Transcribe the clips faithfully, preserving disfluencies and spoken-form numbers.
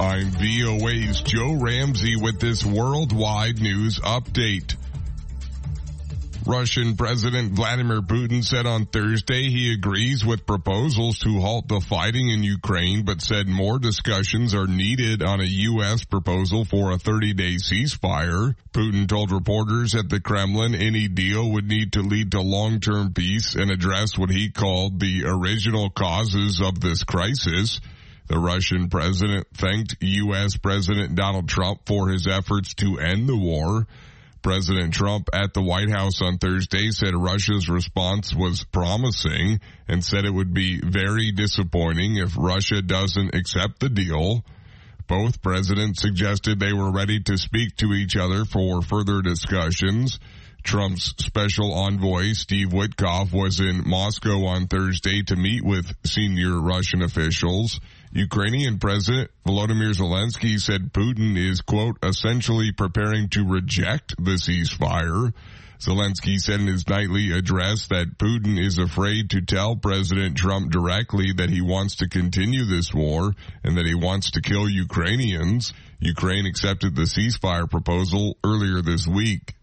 I'm V O A's Joe Ramsey with this worldwide news update. Russian President Vladimir Putin said on Thursday he agrees with proposals to halt the fighting in Ukraine, but said more discussions are needed on a U S proposal for a thirty-day ceasefire. Putin told reporters at the Kremlin any deal would need to lead to long-term peace and address what he called the original causes of this crisis. The Russian president thanked U S President Donald Trump for his efforts to end the war. President Trump at the White House on Thursday said Russia's response was promising and said it would be very disappointing if Russia doesn't accept the deal. Both presidents suggested they were ready to speak to each other for further discussions. Trump's special envoy, Steve Witkoff, was in Moscow on Thursday to meet with senior Russian officials. Ukrainian President Volodymyr Zelensky said Putin is, quote, essentially preparing to reject the ceasefire. Zelensky said in his nightly address that Putin is afraid to tell President Trump directly that he wants to continue this war and that he wants to kill Ukrainians. Ukraine accepted the ceasefire proposal earlier this week.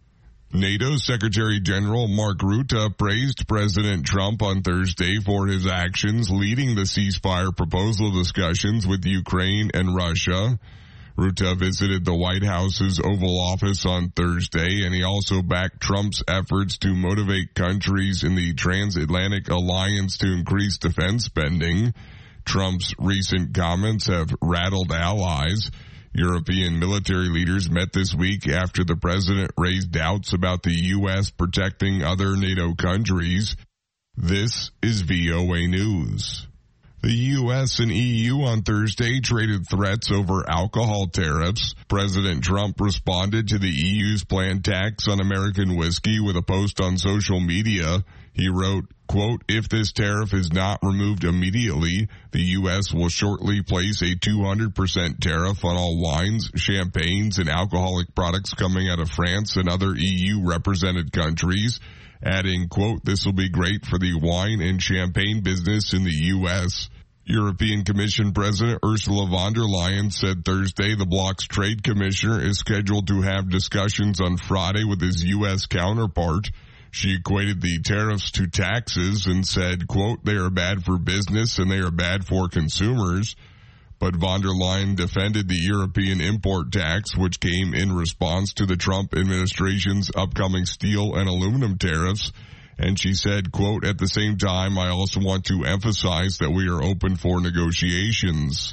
NATO Secretary General Mark Rutte praised President Trump on Thursday for his actions leading the ceasefire proposal discussions with Ukraine and Russia. Rutte visited the White House's Oval Office on Thursday, and he also backed Trump's efforts to motivate countries in the transatlantic alliance to increase defense spending. Trump's recent comments have rattled allies. European military leaders met this week after the president raised doubts about the U S protecting other NATO countries. This is V O A News. The U S and E U on Thursday traded threats over alcohol tariffs. President Trump responded to the E U's planned tax on American whiskey with a post on social media. He wrote, quote, if this tariff is not removed immediately, the U S will shortly place a two hundred percent tariff on all wines, champagnes, and alcoholic products coming out of France and other E U-represented countries, adding, quote, this will be great for the wine and champagne business in the U S. European Commission President Ursula von der Leyen said Thursday the bloc's trade commissioner is scheduled to have discussions on Friday with his U S counterpart. She equated the tariffs to taxes and said, quote, they are bad for business and they are bad for consumers. But von der Leyen defended the European import tax, which came in response to the Trump administration's upcoming steel and aluminum tariffs. And she said, quote, at the same time, I also want to emphasize that we are open for negotiations.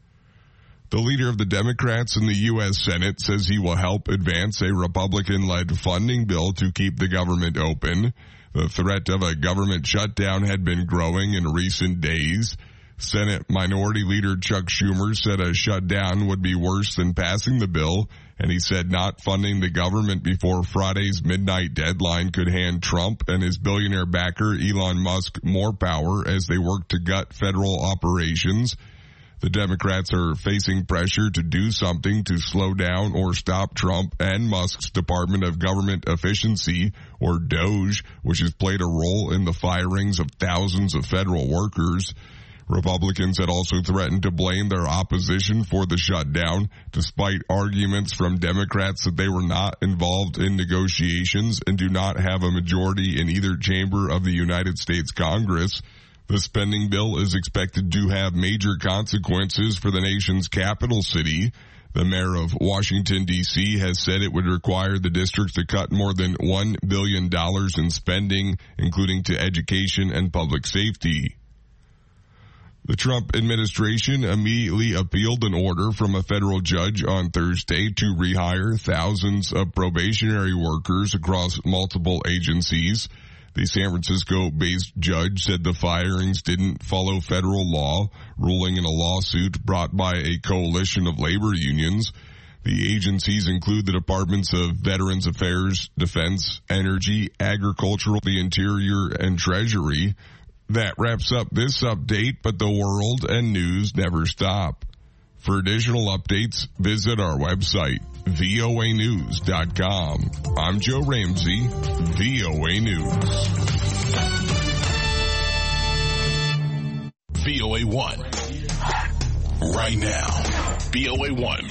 The leader of the Democrats in the U S Senate says he will help advance a Republican-led funding bill to keep the government open. The threat of a government shutdown had been growing in recent days. Senate Minority Leader Chuck Schumer said a shutdown would be worse than passing the bill, and he said not funding the government before Friday's midnight deadline could hand Trump and his billionaire backer Elon Musk more power as they work to gut federal operations. The Democrats are facing pressure to do something to slow down or stop Trump and Musk's Department of Government Efficiency, or DOGE, which has played a role in the firings of thousands of federal workers. Republicans had also threatened to blame their opposition for the shutdown, despite arguments from Democrats that they were not involved in negotiations and do not have a majority in either chamber of the United States Congress. The spending bill is expected to have major consequences for the nation's capital city. The mayor of Washington, D C has said it would require the district to cut more than one billion dollars in spending, including to education and public safety. The Trump administration immediately appealed an order from a federal judge on Thursday to rehire thousands of probationary workers across multiple agencies. The San Francisco-based judge said the firings didn't follow federal law, ruling in a lawsuit brought by a coalition of labor unions. The agencies include the Departments of Veterans Affairs, Defense, Energy, Agricultural, the Interior, and Treasury. That wraps up this update, but the world and news never stop. For additional updates, visit our website, V O A news dot com. I'm Joe Ramsey, V O A News. V O A one, right now. B O A one.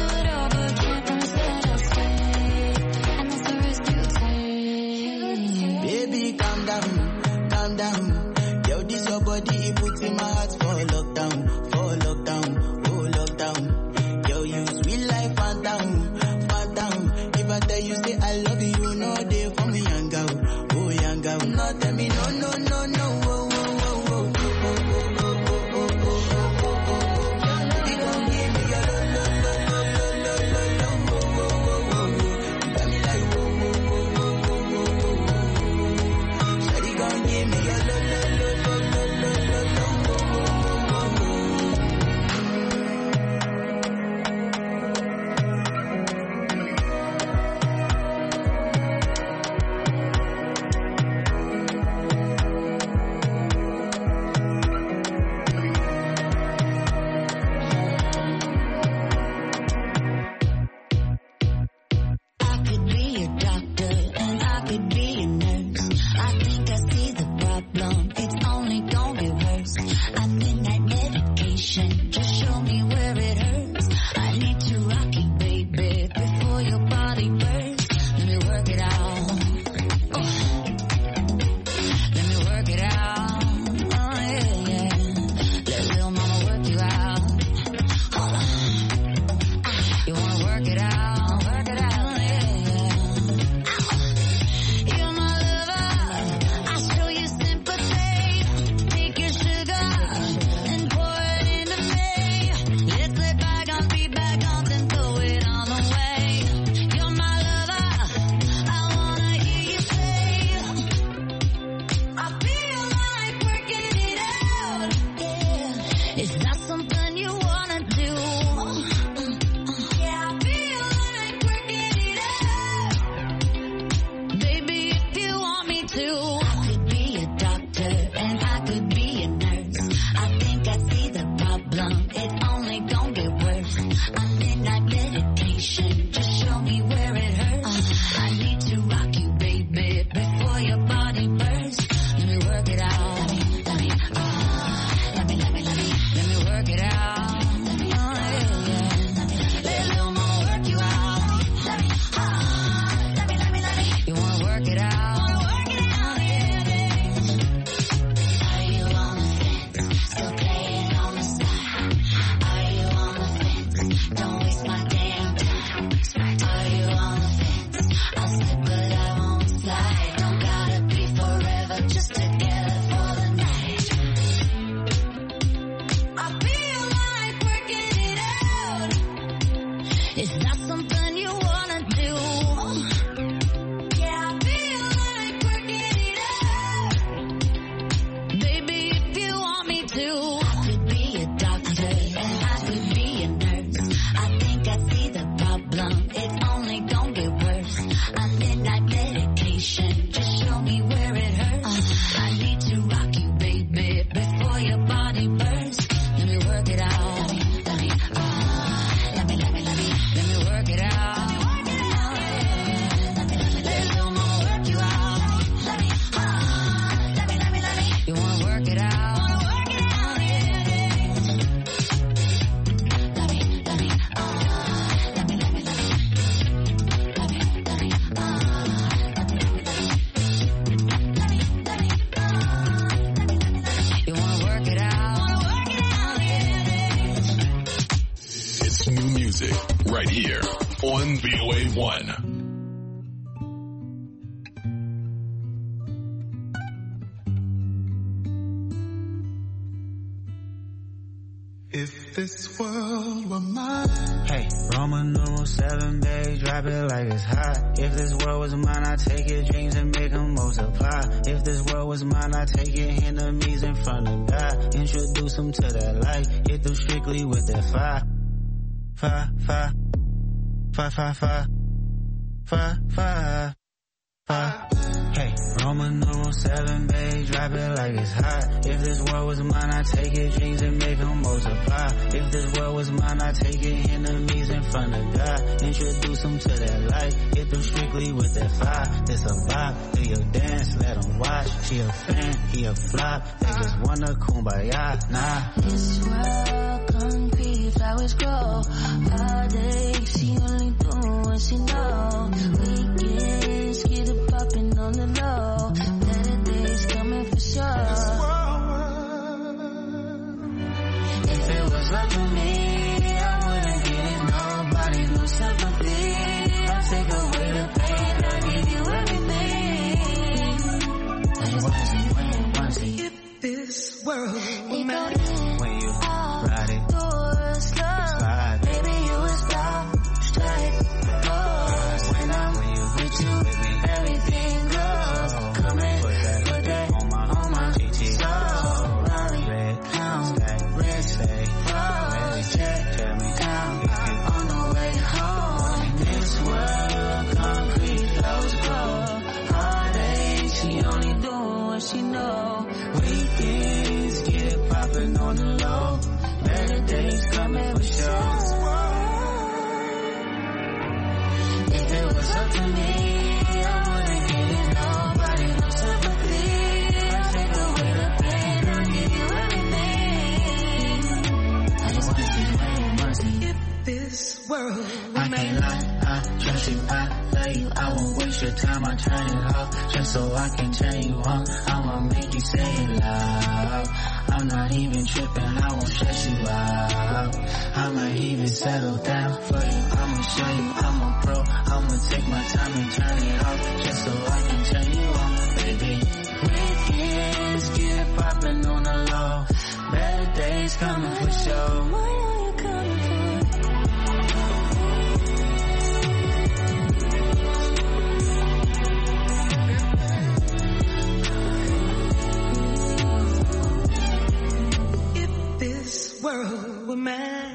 Yeah. Don't waste my damn time. Are you on the fence? I'll slip but I won't slide. Don't gotta be forever, just together for the night. I feel like working it out. Is that something you wanna do? Yeah, I feel like working it out. Baby, if you want me to, I could be a doctor and I could be a nurse. I think I see the problem, it's only gonna get worse. I midnight medication, just show me where it hurts. I need to rock you, baby, before your body bursts. Let me work it out. Let me, let me, uh, let me, let me, let me, let me work it out. Let me, let me, let me, let me work you out. Let me, uh, let me, let me, let me. You wanna work it out? Wanna work it out, yeah. Let me, let me, uh, let me, let me, let me, let me, let me, uh, let me, let me, let me, let me, let me, let me, uh, let me, let me, uh, let me, let me, uh, let me, let me, you wanna work it out? Wanna work it out, yeah. It's new music right here on B O A one. If this world were mine, Hey, Roman numeral seven, babe, drop it like it's hot. If this world was mine, I'd take your dreams and make them multiply. If this world was mine, I'd take your enemies in front of God. Introduce them to that light, hit them strictly with that fire. Fire, fire, fire, fire, fire, fire, fire, fire. Hey, Roman numeral seven, babe, drop it like it's hot. If this world was mine, I'd take your dreams and make them multiply. If this world was mine, I'd take your enemies in front of God. Introduce them to that light, hit them strictly with that fire. This a vibe, do your dance, let them watch. She a fan, he a flop, they just wanna kumbaya, nah. This world, concrete, flowers grow. All day, she only do what she know. Weekends, get it poppin' on the low. Better days coming for sure. If it was up to me, I wouldn't give nobody no sympathy. I'll take away the pain, I'll give you everything. I just wanna see, wanna see. if this world were It mine, goes in, When you out, ride it, doors, love. slide. Baby, you will stop, strike, oh. When I'm When you with you, baby, everything goes. Come in, put that, put that on my, on my G T. soul. Molly, Red, pound, stack, red, say, rose, check, tell me down, if you on the way home. In this world, concrete flows grow. All day, she only doing what she know. Weekends, get it poppin' on the low. Better days coming for sure. If it was up to me, I wouldn't give nobody no sympathy. I'd take away the pain, I'll give you everything. I just wanna see, wanna see. if this world were I can't lie, I trust you, I love you, I won't waste your time, I turn it off, just so I can turn you on, I'ma make you say it loud, I'm not even tripping, I won't stress you out, I might even settle down for you, I'ma show you I'm a pro, I'ma take my time and turn it off, just so I can turn you on, baby. Weekends, get it poppin' on the low, better days coming for sure. Why are you coming for? if this world were mine.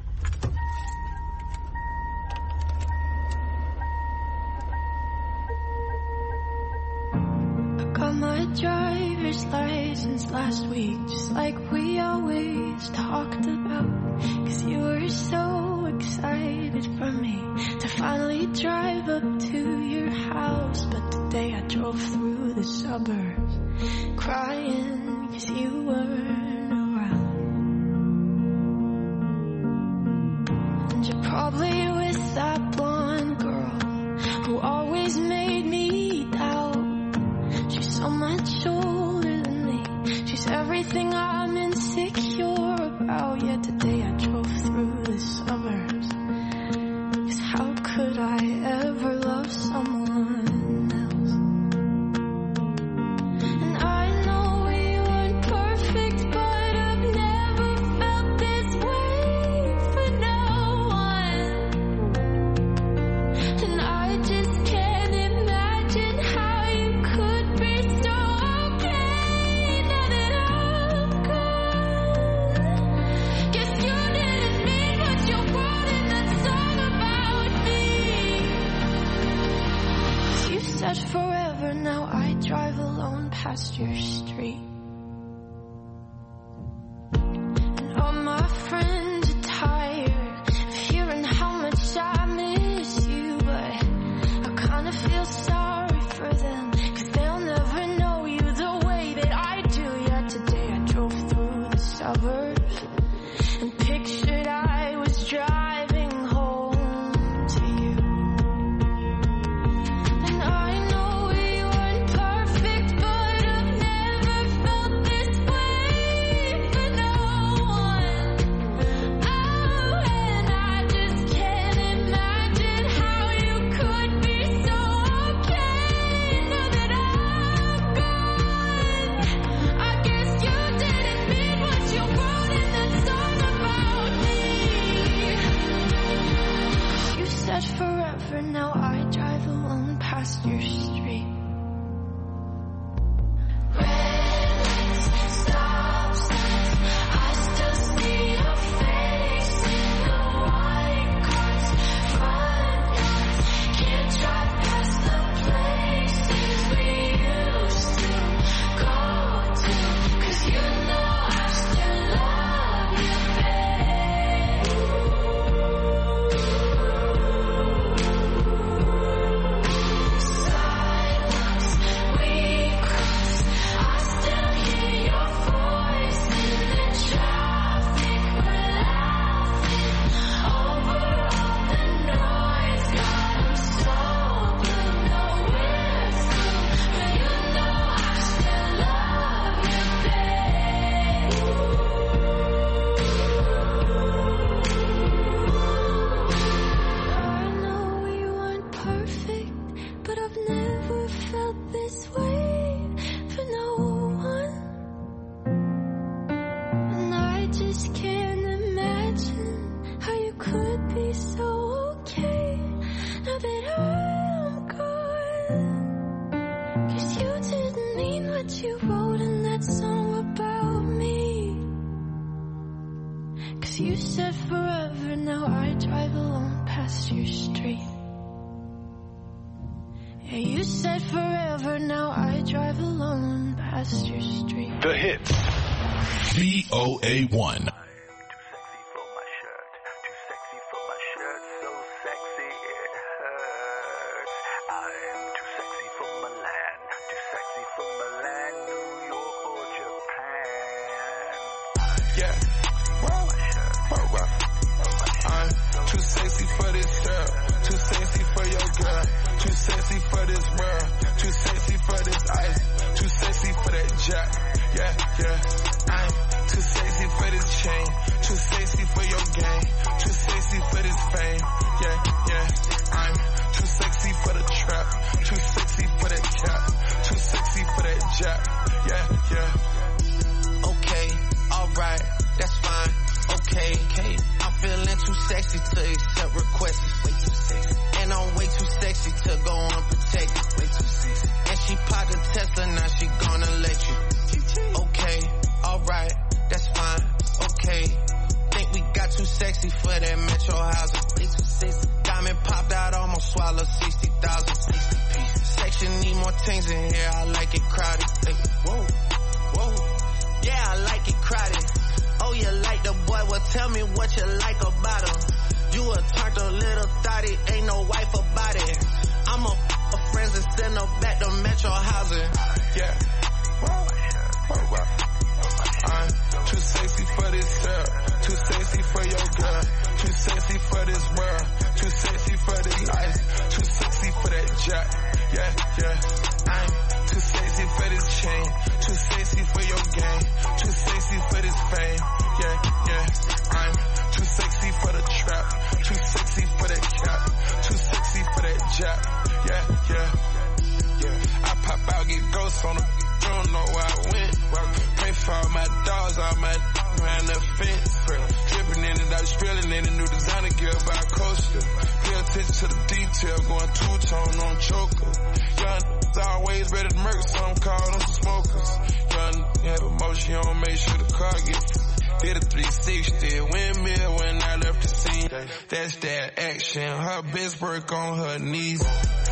Got my driver's license last week, just like we always talked about. Cause you were so excited for me to finally drive up to your house. But today I drove through the suburbs, crying cause you weren't around. And you're probably with that blonde girl who always made me doubt. She's so much older than me. She's everything I'm insecure about. Yet today I drove through the suburbs, said forever, now I drive alone past your street. And all my friends are tired of hearing how much I miss you, but I kinda feel sorry for them, 'cause they'll never know you the way that I do. Yeah, today I drove through the suburbs and pictured I was driving home to you. And I know we weren't perfect, but I've never felt this way for no one. Oh, and I just can't imagine how you could be so okay now that I'm gone. I guess you didn't mean what you wrote in that song about me. You said forever, now I drive alone past your street. Red lights, stop signs, I still see your face in the white cars, front yards. Can't drive past the places we used to go to, 'cause you know I still love you, babe. Sidewalks we cross, I still hear your voice in the traffic. We're laughing over all the noise. God, I'm so blue, no we're through, but you know I still love you, babe. I know we weren't perfect, but I've never felt this way for no one. And I just can't imagine how you could be so okay now that I'm gone. 'Cause you didn't mean what you wrote in that song about me. 'Cause you said forever, now I drive alone past your street. Yeah, you said forever, now I drive alone past your street. The hits. V O A one. Yeah. Whoa. Whoa, whoa. I'm too sexy for this girl. Too sexy for your girl. Too sexy for this world. Too sexy for this ice. Too sexy for that jack. Yeah, yeah. I'm too sexy for this chain. Too sexy for your game. Too sexy for this fame. Yeah, yeah. I'm too sexy for the trap. Too sexy for that cap. Too sexy for that jack. Yeah, yeah. Okay, alright, that's fine. Okay, okay. I'm feeling too sexy to accept requests. Way too sexy. And I'm way too sexy to go unprotected. Way too sexy. And she popped a Tesla, now she gonna let you. Okay, alright, that's fine. Okay. Think we got too sexy for that Metro housing. Way too sexy. Diamond popped out, almost swallowed sixty thousand. sixty pieces. Section need more things in here, I like it crowded. Like, whoa, whoa. Yeah, I like it crowded. Oh, you like the boy? Well, tell me what you like about him. You a turned a little thotty, ain't no wife about it. I'm a f*** of friends and send her back to Metro housing. Yeah. Whoa. Whoa, whoa. I'm too sexy for this girl. Too sexy for your girl. Too sexy for this world. Too sexy for this ice. Too sexy for that jack. Yeah, yeah. I'm too sexy for this chain. Too sexy for your game. Too sexy for this fame. Yeah, yeah. I'm too sexy for the trap. Too sexy for that cap. Too sexy for that jack. Yeah, yeah. Yeah. I pop out, get ghosts on them. Don't know where I went. Pray for all my dogs, all my around the fence. Dripping in it, I was spilling in a new designer gear by a coaster. Pay attention to the detail, going two-tone on choker. Young always ready to murk, so I'm calling them smokers. Young have emotion, don't make sure the car gets. Did a three sixty windmill when I left the scene. That's that action. Her best work on her knees. Too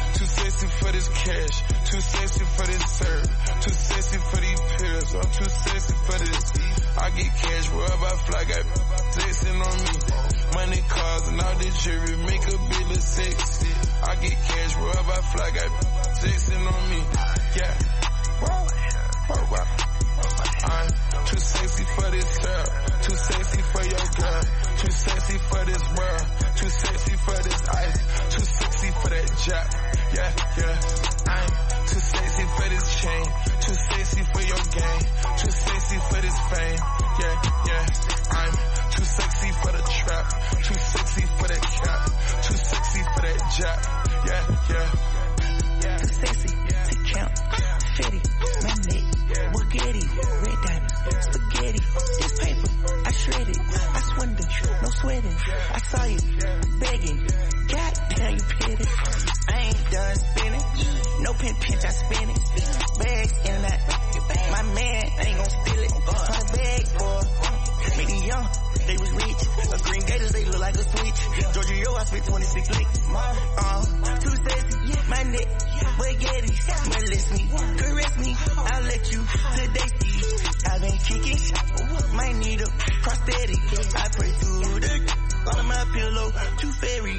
sexy for this cash, too sexy for this serve, too sexy for these pills, I'm too sexy for this. I get cash wherever I fly, got flexing on me. Money, cars, and all this jewelry make a bill of sexy. I get cash wherever I fly, got flexing on me. Yeah. Whoa. Whoa, whoa. I'm too sexy for this girl, too sexy for your girl, too sexy for this world, too sexy for this ice, too sexy for that jack. Yeah, yeah. I'm too sexy for this chain, too sexy for your game, too sexy for this fame. Yeah, yeah. I'm too sexy for the trap, too sexy for that cap, too sexy for that jack. Yeah, yeah. Too sexy to count, fitty, my neck, Bugatti, red diamond, spaghetti, this paper, I shred it, I swindle, no sweating, I saw you, begging, goddamn you petty, I ain't done spinning, no pin pinch, I spin it, bags in that, my man ain't gon' steal it, my bag for, made it young, they was rich, a green gators, they look like a switch, Georgia, yo, I spent twenty-six licks, uh, too sexy, my neck, spaghetti, molest me, caress me, I'll let you today see, I've been kicking, might need a prosthetic, I pray to the, on my pillow, to fairy.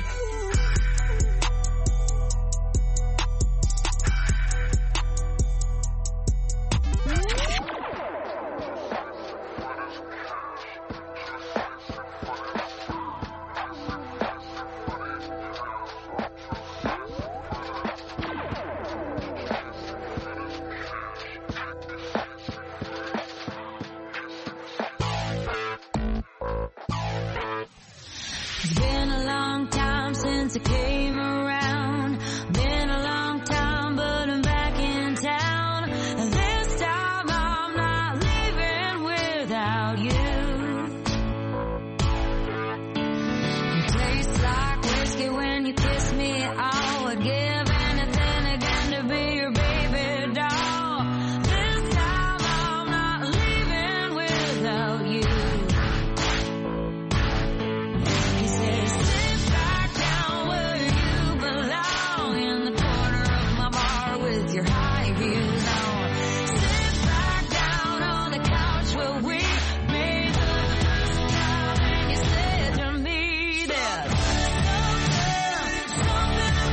It's been a long time since I came around. Been a long time, but I'm back in town. And this time I'm not leaving without you. You taste like whiskey when you kiss me. I would give anything again to be your baby doll. This time I'm not leaving without you. Your high heels on. Sit back down on the couch where we made love the first time, and you said to me there's something, something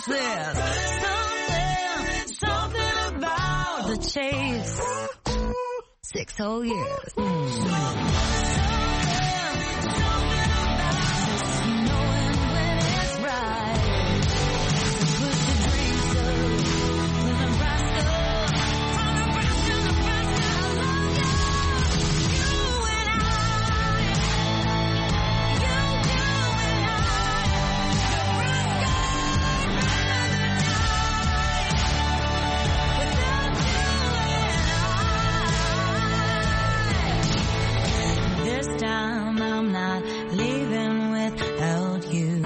this? Something, something about the chase. Six whole years. Mm. Time I'm not leaving without you.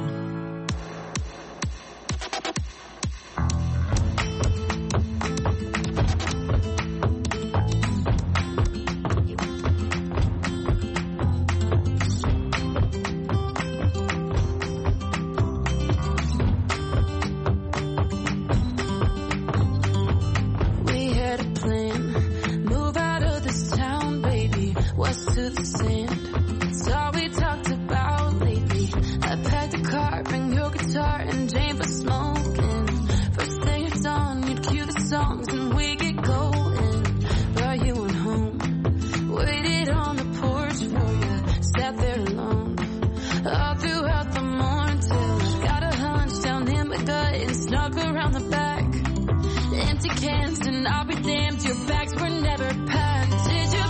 We had a plan, move out of this town, baby, west to the sand. It's all we talked about lately. I packed a car, bring your guitar and Jane for smoking. First thing it's on, you'd cue the songs and we get going. Brought you went home, waited on the porch for you, sat there alone all throughout the morning till I got a hunch down in my gut and snuck around the back. Empty cans and I'll be damned, your bags were never packed. Did you